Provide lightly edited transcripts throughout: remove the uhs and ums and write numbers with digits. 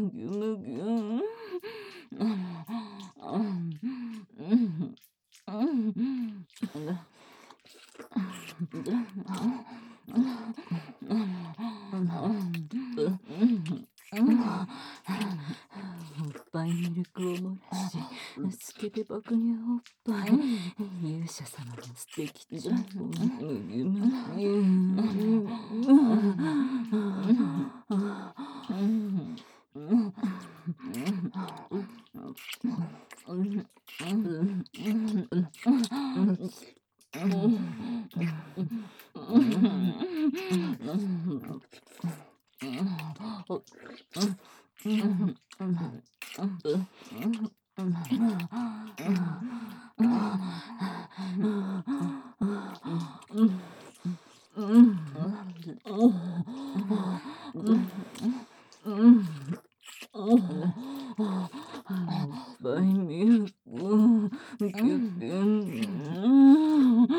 ぎゅむぎゅ。おっぱいミルクを漏らし、スケベ爆乳おっぱい、勇者様の素敵ちゃんぽん、むぎゅむぎバイミルク、キュッキュ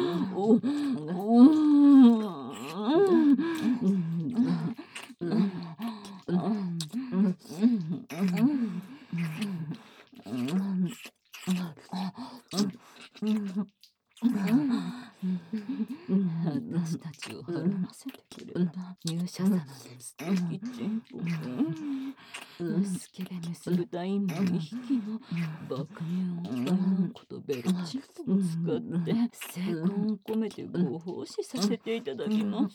私たちをはらませてくれた勇者様の素敵ちんぽん、スケベ結ぶ隊員も2匹の爆乳おっぱいのことベルチンポを使って精魂を込めてご奉仕させていただきます。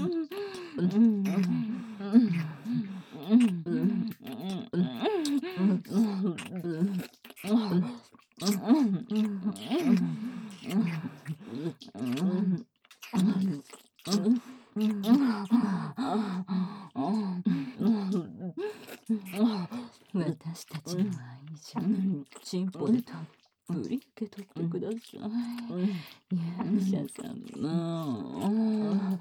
私たちの愛情、チンポでたっぷり受け取ってください。勇者様。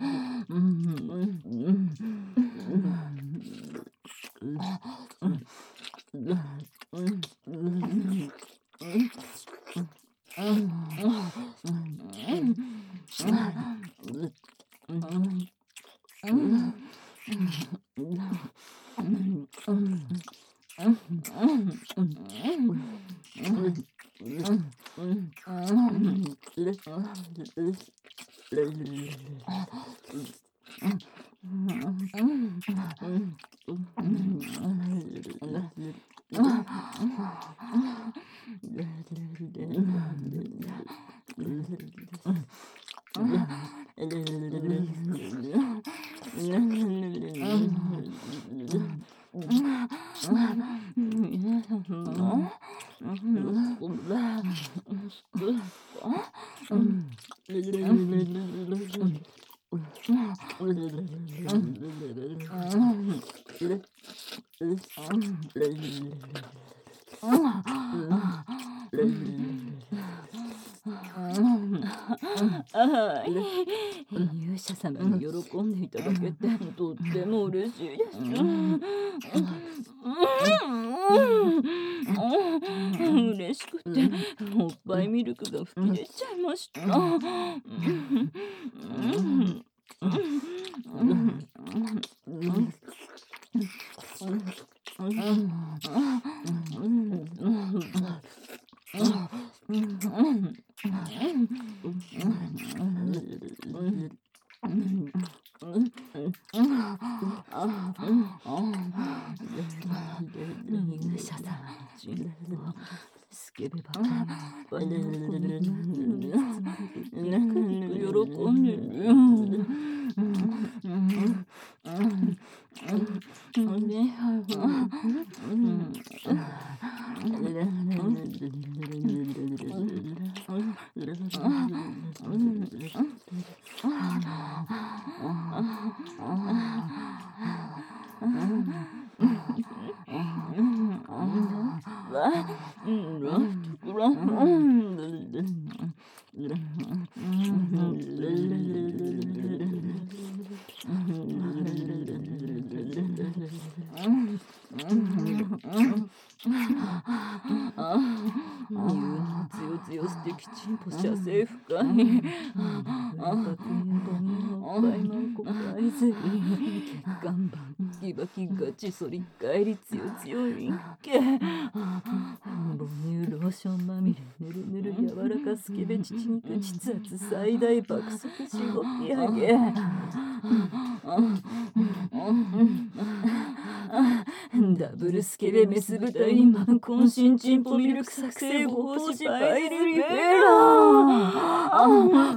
勇者様に喜んでいただけてとっても嬉しいです。嬉しくておっぱいミルクが吹き出ちゃいました。勇者様の人望、スケベバカのおっぱいの子にピクピク喜んでる。 つよつよしてきちんぽ射精深い。バクミンボミンおっぱいマンコパイズリ血管バキバキガチ反り返りつよつよいんけ。母乳ローションまみれぬるぬる柔らかスケベ乳肉実圧最大爆速しごき上げ。ダブルスケベメス豚インマン渾身チンポミルク作成ご奉仕パイズリベラ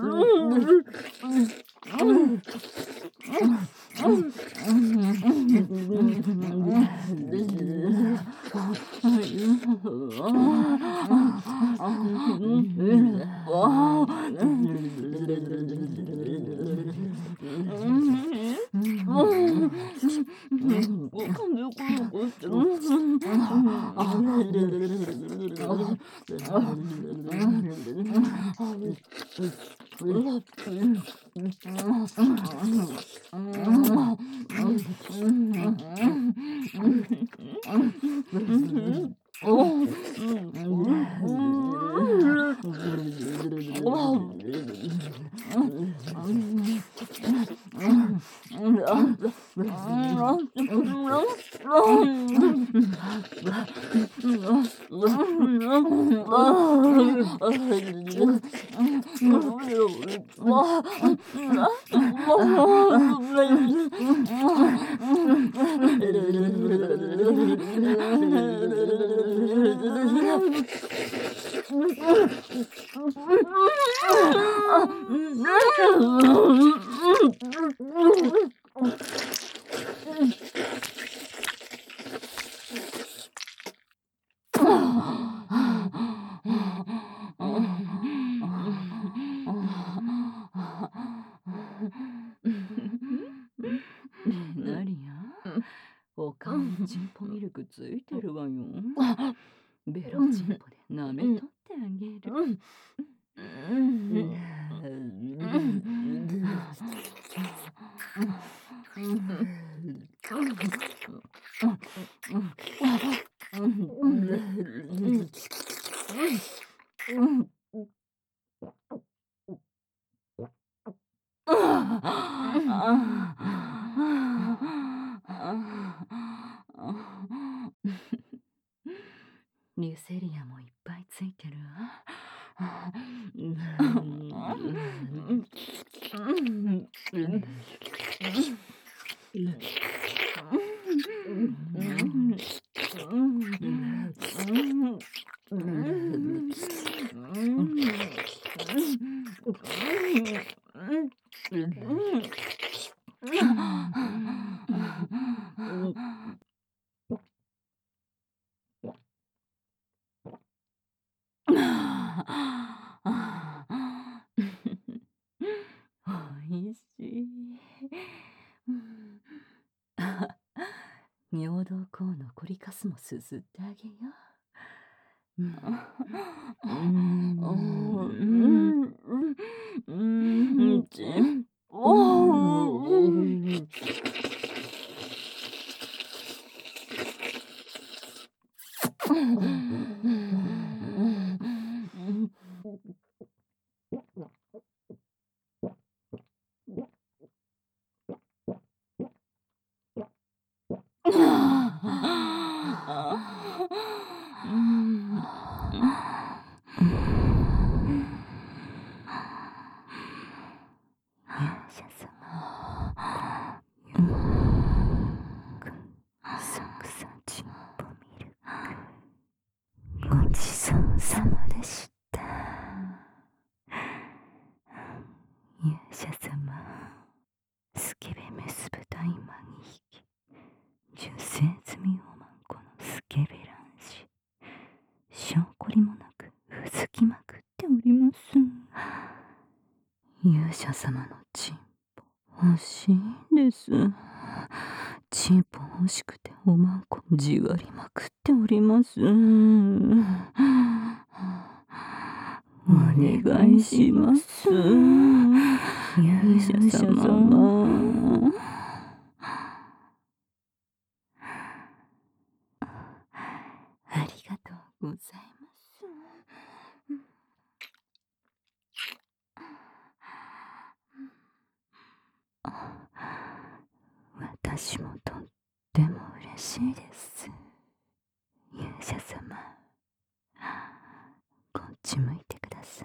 なりやお顔にチンポミルクついてるわよ。ベロチンポで舐めとってあげる。リュセリアもいっぱいついてるわ。おいしい。尿道口のコリカスもすすってあげよう。チンごちそうさまでした。勇者様、スケベメス豚今2匹、受精済みおまんこのスケベ卵子、しょうこりもなくうずきまくっております。勇者様のチンポ欲しいです。チンポ欲しくておまんこじわりまくっております。お願いします。勇者様。 ございます。私もとっても嬉しいです。勇者様、こっち向いてください。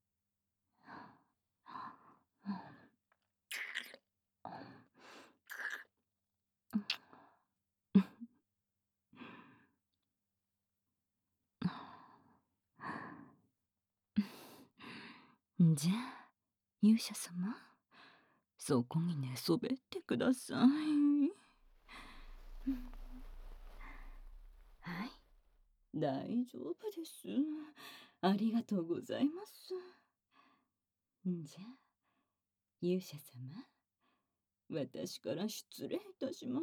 じゃあ勇者様、そこに寝そべってください。はい、大丈夫です。ありがとうございます。じゃあ勇者様、私から失礼いたします。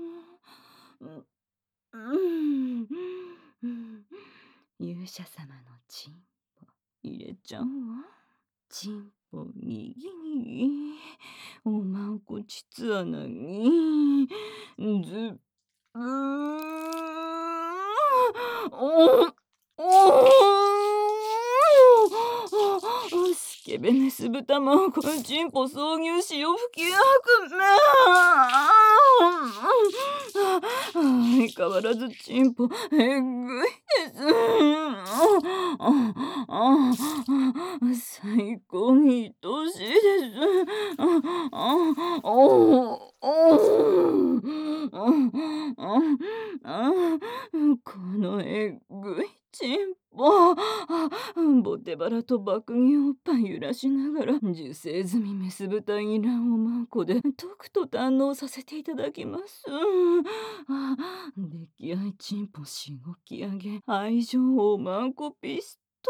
勇者様のチンポ入れちゃうわ。チンポにぎにぎ、おまんこちつ穴にずおスケベメス豚まんこチンポ挿入潮吹き吐く相変わらずチンポえぐいです。最高に愛しいです。このえぐいチンポ、ボテバラと爆乳おっぱい揺らしながら受精済みメス豚イランをマンコでとくと堪能させていただきます。溺愛チンポしごき上げ、愛情をマンコピスト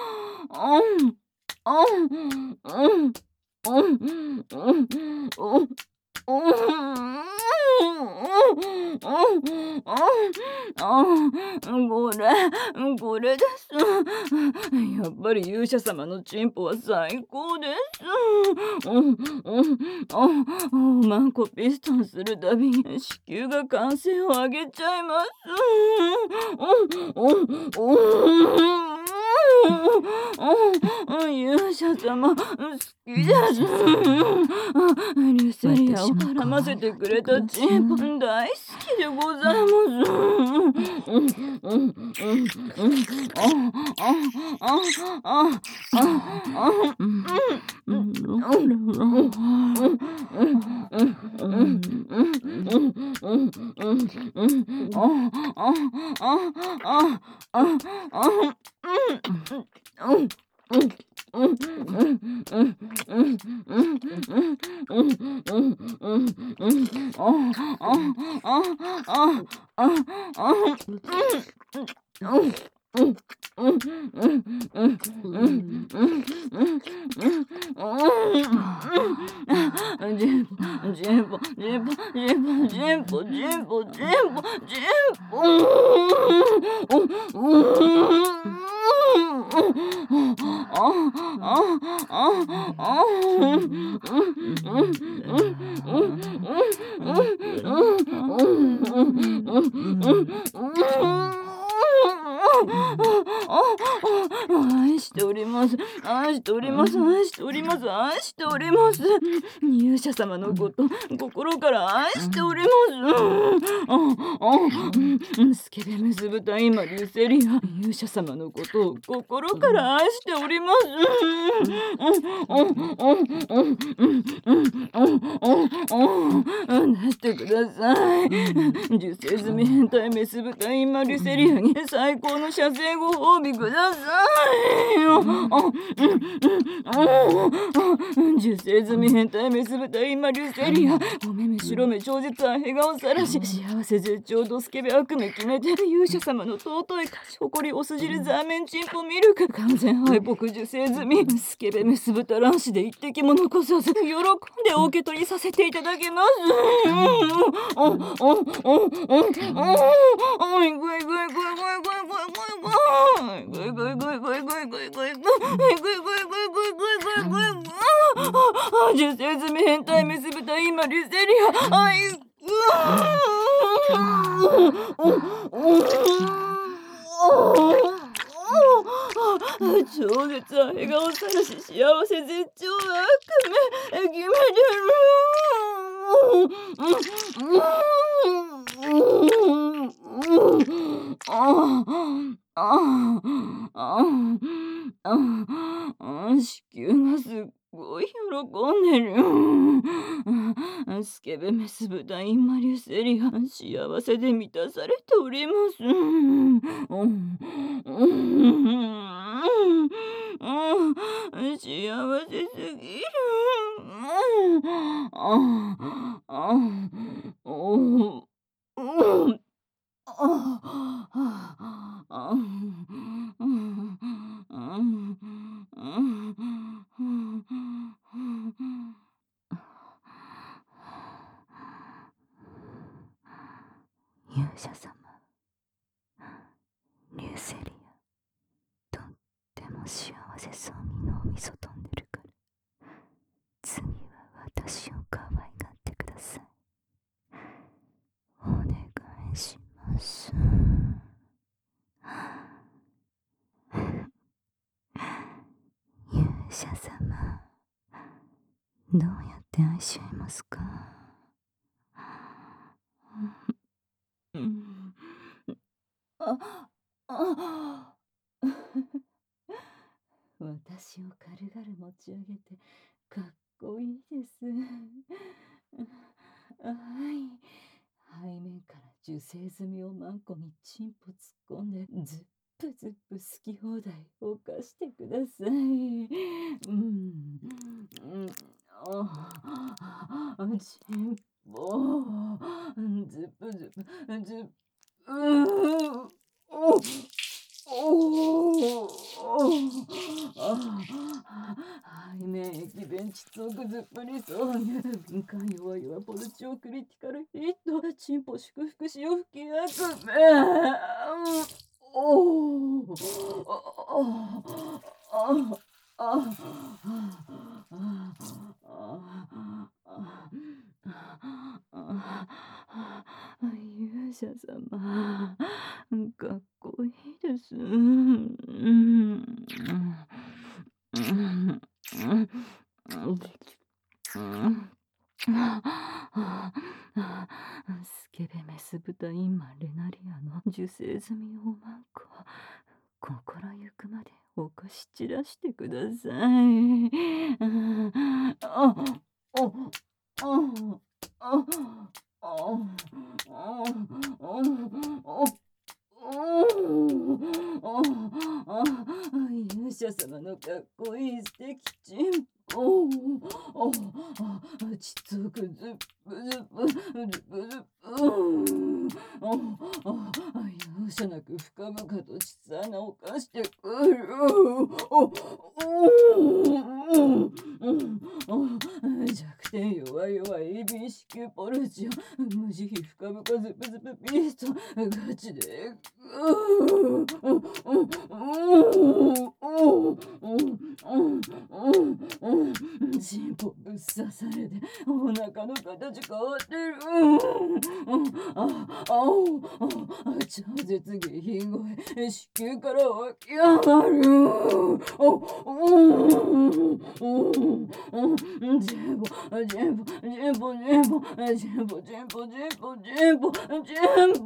これです。やっぱり勇者様のチンポは最高です。マンコピストンするたびに子宮が歓声を上げちゃいます。勇者様、好きです。リュセリアを絡ませてくれたチンポ大好きでございます愛しております。愛しております。愛しております。愛しております。勇者様のこと心から愛しております。スケベメス豚今リュセリア、勇者様のことを心から愛しております。出してください。受精済み変態メス豚今リュセリアに最高の射精ご褒美ください。受精済み変態メス豚今リュセリア、お目目白目長実はへ顔さらし、幸せ絶頂ドスケベ悪夢決めて勇者様の尊い勝ち誇りおすじりザーメンチンポミルク完全敗北受精済みスケベメス豚卵子で一滴も残さず喜んでお受け取りさせていただきます。受精済み変態メス豚今リュセリア、あいうう笑顔さらし幸せ絶頂は決め子宮がすっごい喜んでる。スケベメス豚インマリュセリア幸せで満たされております。幸せすぎる。勇者様、リューセリア、とっても幸せそうに脳みそ飛んでるから、次は私を可愛がってください。お願いします。勇者様、どうやって愛し合いますか？私を軽々持ち上げてかっこいいです。はい。背面から受精済みをマンコにチンポ突っ込んでズップズップ好き放題犯してください。チンポズップズップズップ背面駅弁窒息ずっぷり挿入敏感弱いはポルチオクリティカルヒットチンポ祝福しよう吹き悪勇者様、かっこいいです。スケベメス豚インマレナリアの受精済みをマンコ心ゆくまでお菓子散らしてください。勇者様のかっこいい素敵チンポ窒息ズップズップズップズップ容赦なく深々と小さな犯してくる。弱点弱いい美子宮ポルチオ無慈悲深々ズプズプピーストガチでチンポぶっ刺されてお腹の形変わってる。超絶下品声子宮から湧き上がる。ジェボジェボジェボジェボジェボジェボジェボジェボジェ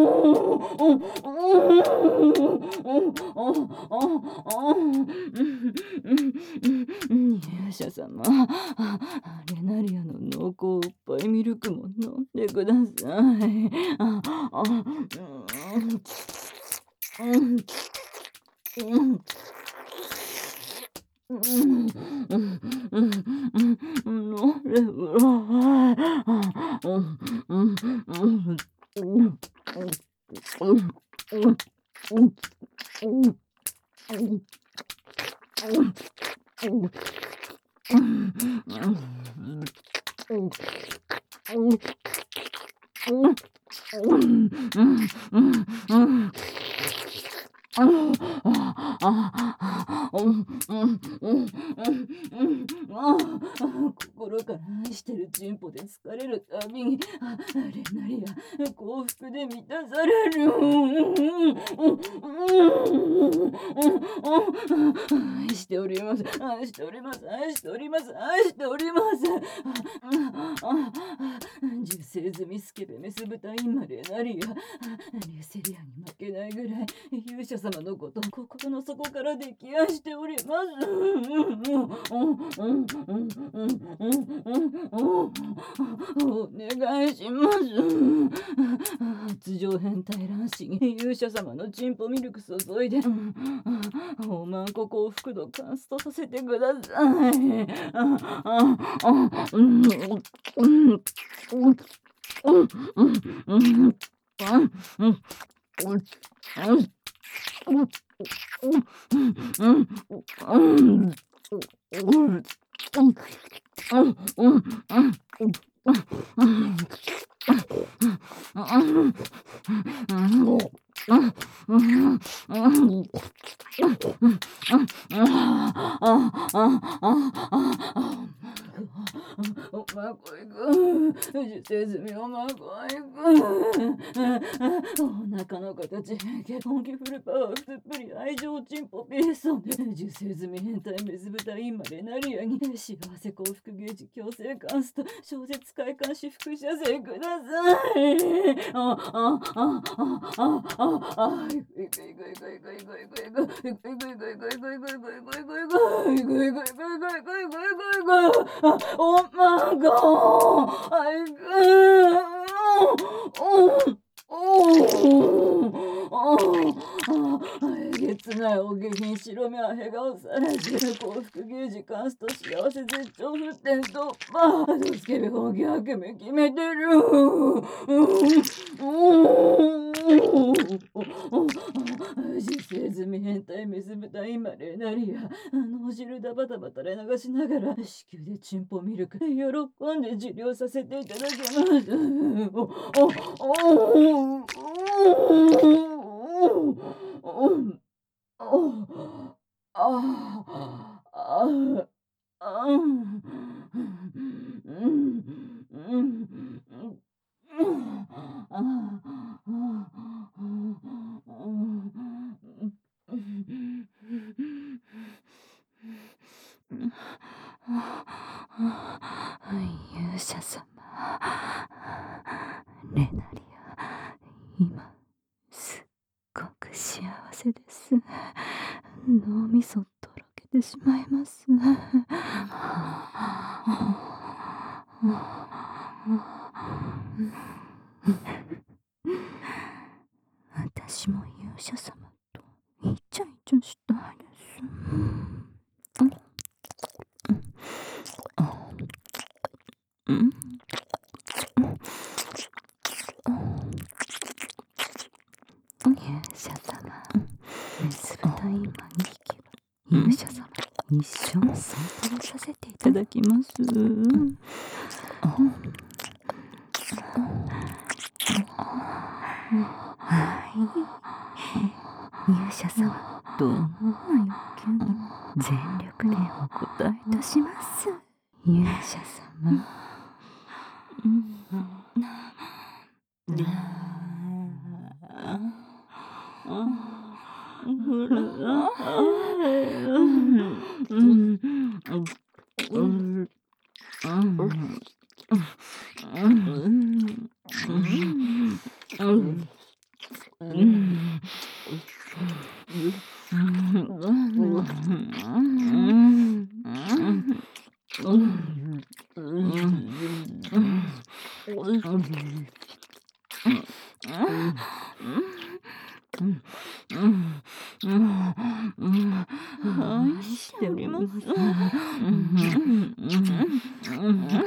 ボ勇者様、レナリアの濃厚おっぱいミルクも飲んでください。心から愛してるチンポで疲れるたびにレナリア幸福で満たされる。 愛しております。愛しております。愛しております。愛しております。受精済みスケベメス豚インマレナリア。リュセリアに負けないぐらい勇者様のこと心の底から溺愛しております。お願いします。発情変態卵子に勇者様のチンポミルク注いでおまんこ幸福度カンストさせてください。おまこいく受精済みおまこいくお腹の形結婚気フルパワーすっぷり愛情チンポピーソン受精済み変態メス豚インマレナリアに幸せ幸福芸術強制カンスト小説快感至福射精ください。おまごあいくえげつないお下品白目はへがおされて幸福ゲージカンスト幸せ絶頂沸点突破ドスケベ本気悪夢決めてる受精済み変態メス豚インマレナリアお汁だバタバタ垂れ流しながら子宮でチンポミルク喜んで治療させていただきます。勇者様、レナリア、今すっごく幸せです。脳みそとろけてしまいます。私も勇者様とイチャイチャしたいです。勇者様、メス豚今2匹は勇者様一緒に散歩をさせていただきます。勇者様、どんな欲求にも全力でお答えいたします。勇者様。愛しております。